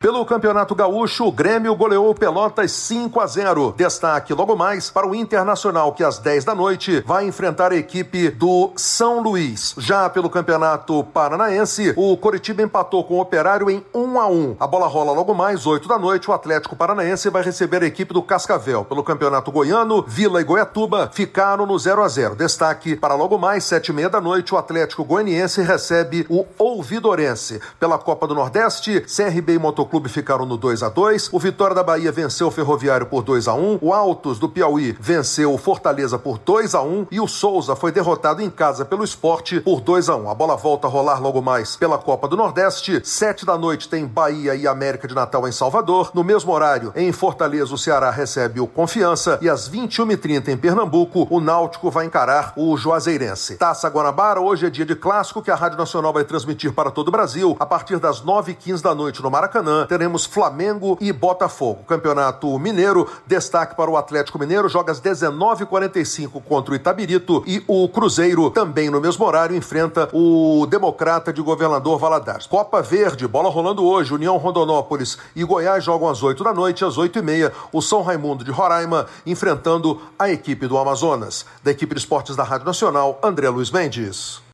Pelo Campeonato Gaúcho, o Grêmio goleou o Pelotas 5-0. Destaque logo mais para o Internacional, que às 10 da noite vai enfrentar a equipe do São Luís. Já pelo Campeonato Paranaense, o Coritiba empatou com o Operário em 1-1. A bola rola logo mais, 8 da noite, o Atlético Paranaense vai receber a equipe do Cascavel. Pelo Campeonato Goiano, Vila e Goiatuba ficaram no 0-0. Destaque para logo mais, 7h30 da noite, o Atlético Goianiense recebe o Ouvidorense. Pela Copa do Nordeste, CRB e Motoclube ficaram no 2-2. O Vitória da Bahia venceu o Ferroviário por 2-1. O Altos do Piauí venceu o Fortaleza por 2-1. E o Souza foi derrotado em casa pelo Sport por 2-1. A bola volta a rolar logo mais pela Copa do Nordeste. 7 da noite tem Bahia e América de Natal em Salvador. No mesmo horário, em Fortaleza, o Ceará recebe o Confiança. E às 21h30 em Pernambuco, o Náutico vai encarar o Juazeirense. Taça Guanabara, hoje é dia de clássico que a Rádio Nacional vai transmitir para todo o Brasil. A partir das 9h15 da noite no Maracanã, teremos Flamengo e Botafogo. Campeonato Mineiro, destaque para o Atlético Mineiro, joga às 19h45 contra o Itabirito e o Cruzeiro, também no mesmo horário, enfrenta o Democrata de Governador Valadares. Copa Verde, bola rolando hoje, União Rondonópolis e Goiás jogam às 8 da noite, às 8h30, o São Raimundo de Roraima enfrentando a equipe do Amazonas. Da equipe de esportes da Rádio Nacional, André Luiz Mendes.